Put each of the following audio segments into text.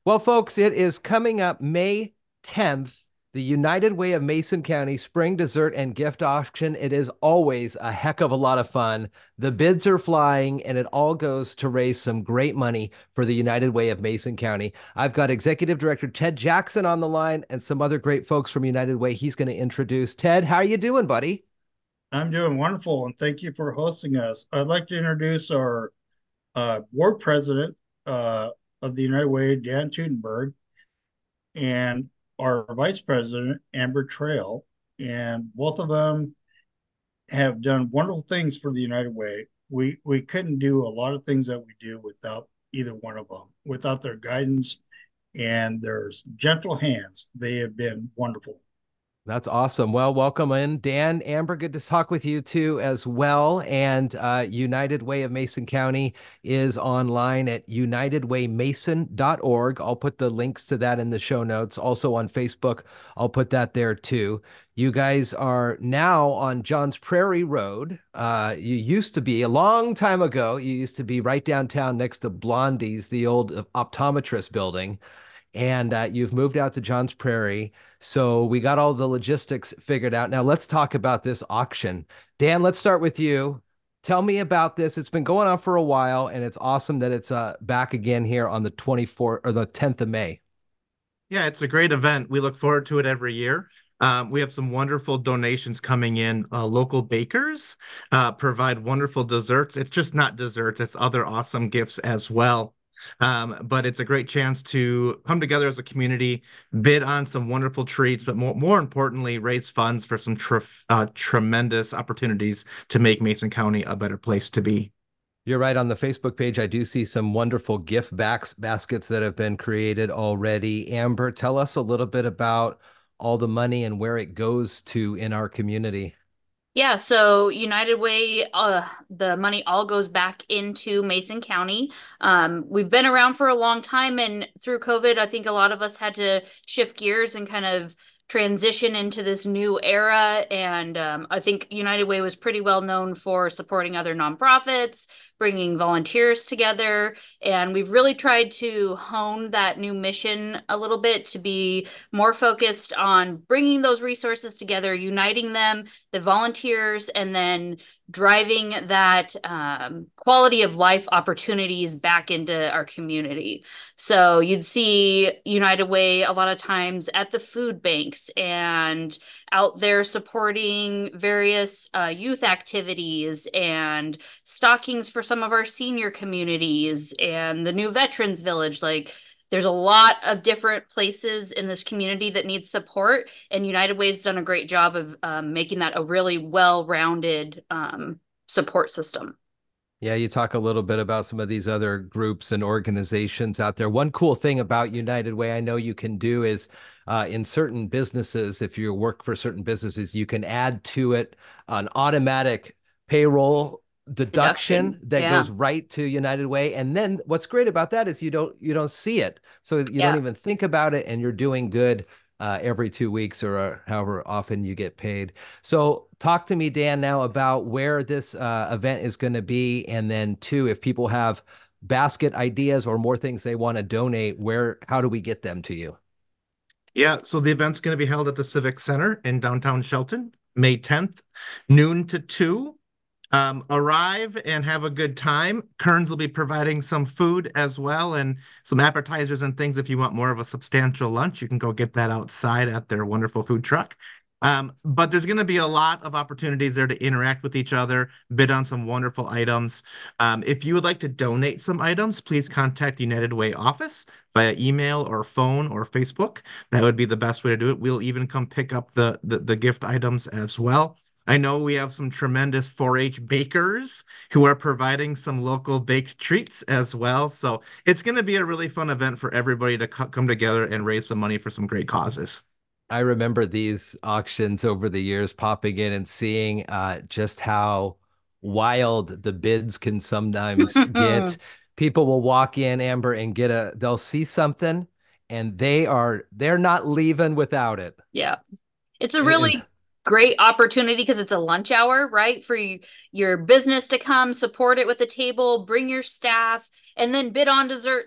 Well, folks, it is coming up May 10th, the United Way of Mason County Spring Dessert and Gift Auction. It is always a heck of a lot of fun. The bids are flying, and it all goes to raise some great money for the United Way of Mason County. I've got Executive Director Ted Jackson on the line and some other great folks from United Way he's going to introduce. Ted, how are you doing, buddy? I'm doing wonderful, and thank you for hosting us. I'd like to introduce our board president uh, of the United Way, Dan Tudenberg, and our vice president, Amber Trail. And both of them have done wonderful things for the United Way. We couldn't do a lot of things that we do without either one of them, without their guidance and their gentle hands. They have been wonderful. That's awesome. Well, welcome in, Dan. Amber, good to talk with you too as well. And United Way of Mason County is online at unitedwaymason.org. I'll put the links to that in the show notes. Also on Facebook, I'll put that there too. You guys are now on Johns Prairie Road. You used to be a long time ago, you used to be right downtown next to Blondie's, the old optometrist building, and you've moved out to Johns Prairie. So we got all the logistics figured out. Now let's talk about this auction. Dan, let's start with you. Tell me about this. It's been going on for a while, and it's awesome that it's back again here on the 24th or the 10th of May. Yeah, it's a great event. We look forward to it every year. We have some wonderful donations coming in. Local bakers provide wonderful desserts. It's just not desserts, it's other awesome gifts as well. But it's a great chance to come together as a community, bid on some wonderful treats, but more importantly, raise funds for some tremendous opportunities to make Mason County a better place to be. You're right. On the Facebook page, I do see some wonderful gift baskets that have been created already. Amber, tell us a little bit about all the money and where it goes to in our community. Yeah, so United Way, the money all goes back into Mason County. We've been around for a long time, and through COVID, I think a lot of us had to shift gears and kind of transition into this new era. And I think United Way was pretty well known for supporting other nonprofits, bringing volunteers together, and we've really tried to hone that new mission a little bit to be more focused on bringing those resources together, uniting them, the volunteers, and then driving that quality of life opportunities back into our community. So you'd see United Way a lot of times at the food banks and out there supporting various youth activities and stockings for some of our senior communities and the new Veterans Village. Like, there's a lot of different places in this community that need support, and United Way's done a great job of making that a really well-rounded support system. Yeah, you talk a little bit about some of these other groups and organizations out there. One cool thing about United Way I know you can do is in certain businesses, if you work for certain businesses, you can add to it an automatic payroll deduction Deduction. that Yeah. goes right to United Way. And then what's great about that is you don't see it. So you don't Yeah. even think about it, and you're doing good every 2 weeks or however often you get paid. So talk to me, Dan, now about where this event is going to be. And then two, if people have basket ideas or more things they want to donate, how do we get them to you? Yeah, so the event's going to be held at the Civic Center in downtown Shelton, May 10th, noon to 2. Arrive and have a good time. Kearns will be providing some food as well and some appetizers and things. If you want more of a substantial lunch, you can go get that outside at their wonderful food truck. But there's going to be a lot of opportunities there to interact with each other, bid on some wonderful items. If you would like to donate some items, please contact the United Way office via email or phone or Facebook. That would be the best way to do it. We'll even come pick up the gift items as well. I know we have some tremendous 4-H bakers who are providing some local baked treats as well. So it's going to be a really fun event for everybody to come together and raise some money for some great causes. I remember these auctions over the years popping in and seeing just how wild the bids can sometimes get. People will walk in, Amber, and they'll see something and they're not leaving without it. Yeah. It's a And really great opportunity because it's a lunch hour, right? For your business to come support it with a table, bring your staff, and then bid on desserts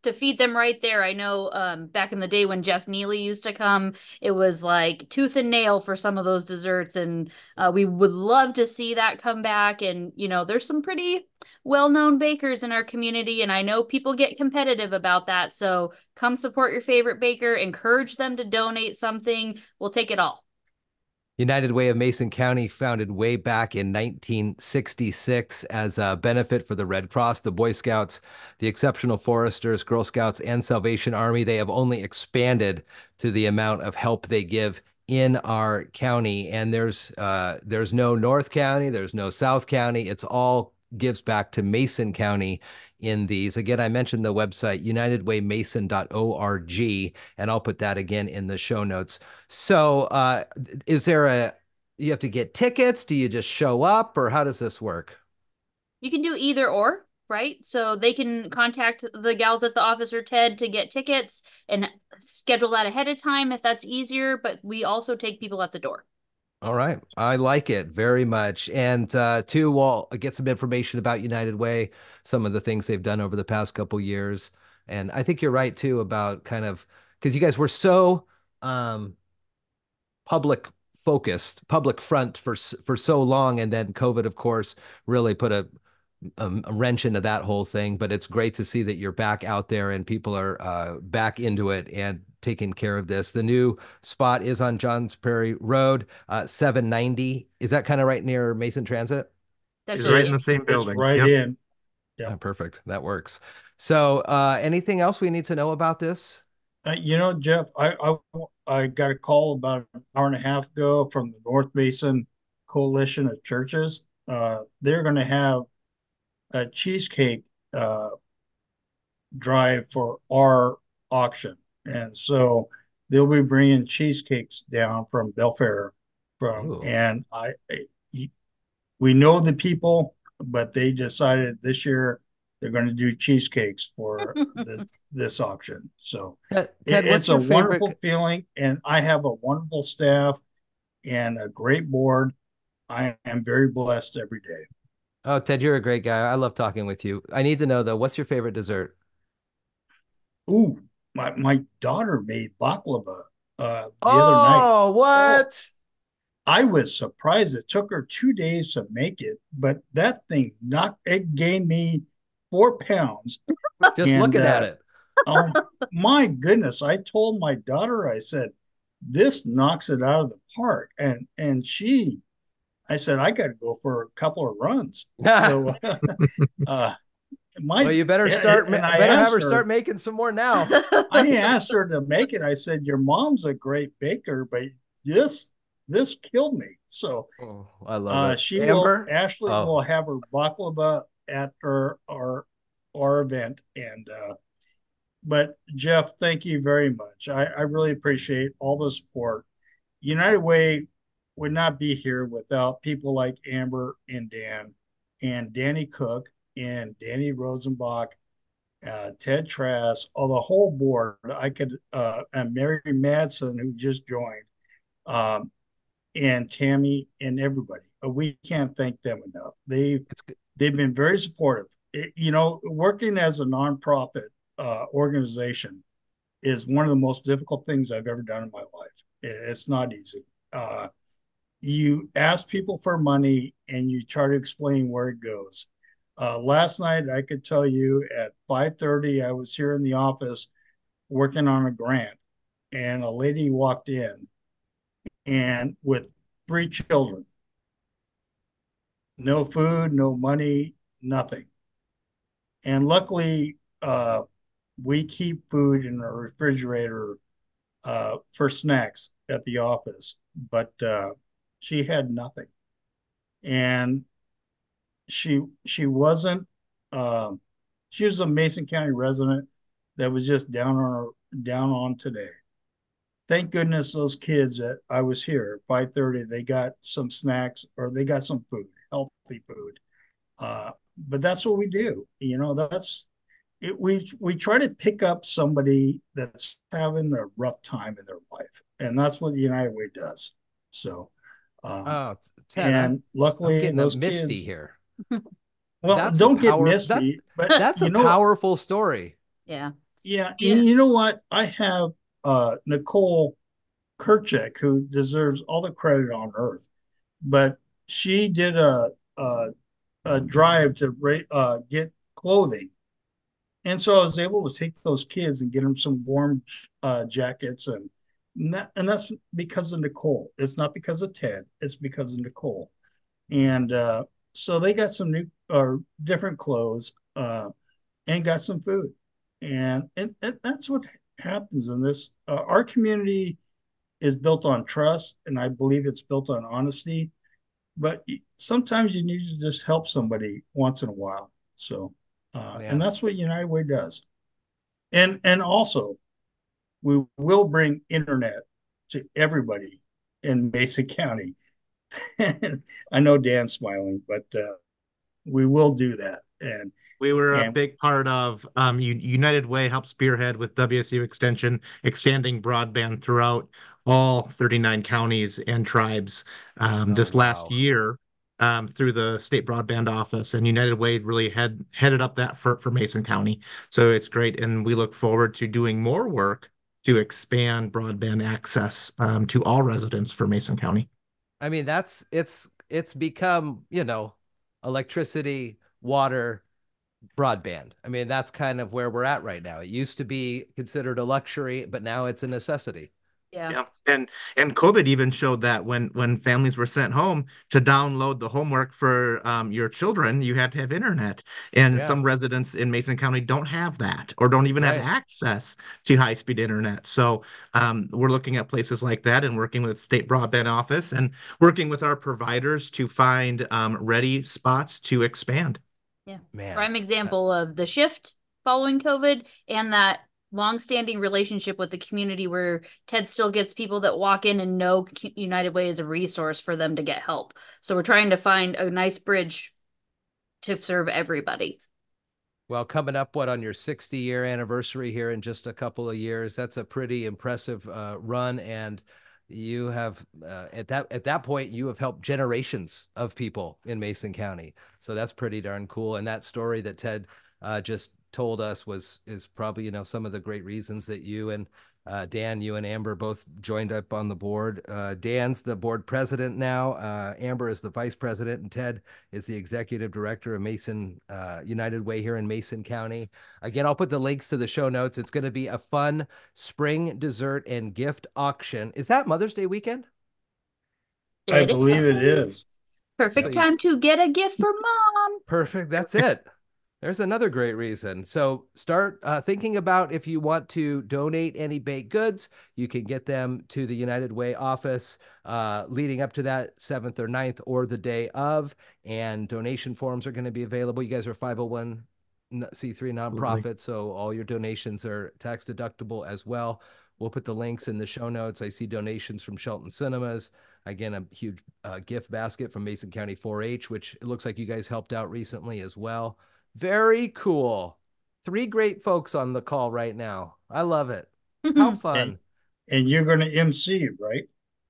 to feed them right there. I know back in the day when Jeff Neely used to come, it was like tooth and nail for some of those desserts, and we would love to see that come back. And there's some pretty well-known bakers in our community, and I know people get competitive about that. So come support your favorite baker, encourage them to donate something. We'll take it all. United Way of Mason County, founded way back in 1966 as a benefit for the Red Cross, the Boy Scouts, the Exceptional Foresters, Girl Scouts, and Salvation Army. They have only expanded to the amount of help they give in our county. And there's no North County, there's no South County. It's all gives back to Mason County in these. Again, I mentioned the website, unitedwaymason.org, and I'll put that again in the show notes. So you have to get tickets? Do you just show up, or how does this work? You can do either or, right? So they can contact the gals at the office or Ted to get tickets and schedule that ahead of time if that's easier, but we also take people at the door. All right. I like it very much. And too, we'll get some information about United Way, some of the things they've done over the past couple years. And I think you're right too about kind of, because you guys were so public focused, public front for so long, and then COVID, of course, really put a wrench into that whole thing. But it's great to see that you're back out there and people are back into it and taking care of this. The new spot is on Johns Prairie Road, 790. Is that kind of right near Mason Transit? That's right in the same building. It's right in. Yeah, perfect. That works. So anything else we need to know about this? Jeff, I got a call about an hour and a half ago from the North Mason Coalition of Churches. They're going to have a cheesecake drive for our auction. And so they'll be bringing cheesecakes down from Belfair and we know the people, but they decided this year they're going to do cheesecakes for this auction. So Ted, it's a wonderful feeling, and I have a wonderful staff and a great board. I am very blessed every day. Oh, Ted, you're a great guy. I love talking with you. I need to know though, what's your favorite dessert? Ooh, my daughter made baklava the other night. Oh, what? I was surprised. It took her 2 days to make it, but that thing it gained me 4 pounds. Just looking at it. Oh my goodness. I told my daughter, I said, this knocks it out of the park. And I said, I got to go for a couple of runs. So well, you better start. Have her start making some more now. I asked her to make it. I said, your mom's a great baker, but this killed me. So I love it. Ashley will have her baklava at our event. And but Jeff, thank you very much. I really appreciate all the support. United Way would not be here without people like Amber and Dan and Danny Cook and Danny Rosenbach, Ted Trask, the whole board. And Mary Madsen, who just joined, and Tammy and everybody. We can't thank them enough. They've been very supportive. Working as a nonprofit organization is one of the most difficult things I've ever done in my life. It's not easy. You ask people for money and you try to explain where it goes. Last night, I could tell you at 5:30, I was here in the office working on a grant, and a lady walked in and with 3 children, no food, no money, nothing. And luckily, we keep food in the refrigerator for snacks at the office, but she had nothing. And she wasn't she was a Mason County resident that was just down on today. Thank goodness those kids that I was here at 5:30, they got some snacks or they got some food, healthy food. But that's what we do. That's it. We try to pick up somebody that's having a rough time in their life, and that's what the United Way does. So, Ted, luckily those misty kids here. Well, don't get misty, but that's a powerful story. Yeah. Yeah, Yeah. and you know what? I have Nicole Kerchak, who deserves all the credit on earth, but she did a drive to get clothing. And so I was able to take those kids and get them some warm jackets, and that's because of Nicole. It's not because of Ted. It's because of Nicole. And so they got some new or different clothes and got some food, and that's what happens in this. Our community is built on trust, and I believe it's built on honesty. But sometimes you need to just help somebody once in a while. So, and Man. that's what United Way does. And also, we will bring internet to everybody in Mason County. I know Dan's smiling, but we will do that. We were a And big part of United Way helped spearhead with WSU Extension, expanding broadband throughout all 39 counties and tribes Oh, this last wow. year through the state broadband office. And United Way really headed up that for Mason County. So it's great. And we look forward to doing more work to expand broadband access to all residents for Mason County. I mean, it's become, electricity, water, broadband. I mean, that's kind of where we're at right now. It used to be considered a luxury, but now it's a necessity. Yeah. Yeah, and COVID even showed that when families were sent home to download the homework for your children, you had to have internet. And Yeah, some residents in Mason County don't have that or don't even have right. access to high-speed internet. So we're looking at places like that and working with state broadband office and working with our providers to find ready spots to expand. Yeah. Man. Prime example of the shift following COVID and that long-standing relationship with the community where Ted still gets people that walk in and know United Way is a resource for them to get help. So we're trying to find a nice bridge to serve everybody. Well, coming up, what, on your 60-year anniversary here in just a couple of years, that's a pretty impressive run. And you have at that point, you have helped generations of people in Mason County. So that's pretty darn cool. And that story that Ted just told us is probably, some of the great reasons that you and Dan, you and Amber both joined up on the board. Dan's the board president now. Amber is the vice president, and Ted is the executive director of Mason United Way here in Mason County. Again, I'll put the links to the show notes. It's going to be a fun spring dessert and gift auction. Is that Mother's Day weekend? I It believe it is. is. So Perfect you time to get a gift for mom. Perfect. That's it. There's another great reason. So start thinking about if you want to donate any baked goods, you can get them to the United Way office leading up to that 7th or 9th or the day of. And donation forms are going to be available. You guys are 501c3 Absolutely. nonprofit, so all your donations are tax deductible as well. We'll put the links in the show notes. I see donations from Shelton Cinemas. Again, a huge gift basket from Mason County 4-H, which it looks like you guys helped out recently as well. Very cool. Three great folks on the call right now. I love it. How And, fun. and you're going to MC, right?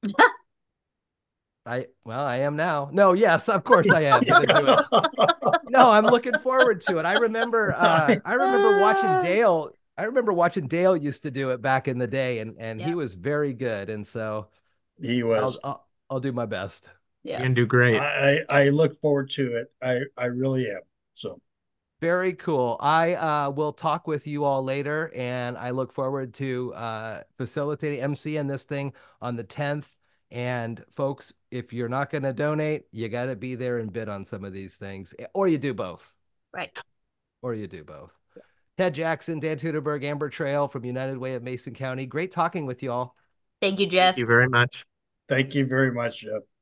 I am now. No, yes, of course I am gonna do it. No, I'm looking forward to it. I remember watching Dale. I remember watching Dale used to do it back in the day, and he Yeah. was very good. And so He I'll was. I'll do my best. You're Yeah. gonna do great. I look forward to it. I really am. So Very cool. I will talk with you all later, and I look forward to facilitating MC in this thing on the 10th. And folks, if you're not going to donate, you got to be there and bid on some of these things, or you do both, Right. or you do both. Ted Jackson, Dan Tuderberg, Amber Trail from United Way of Mason County. Great talking with you all. Thank you, Thank you Jeff. very much. thank you very much, Jeff.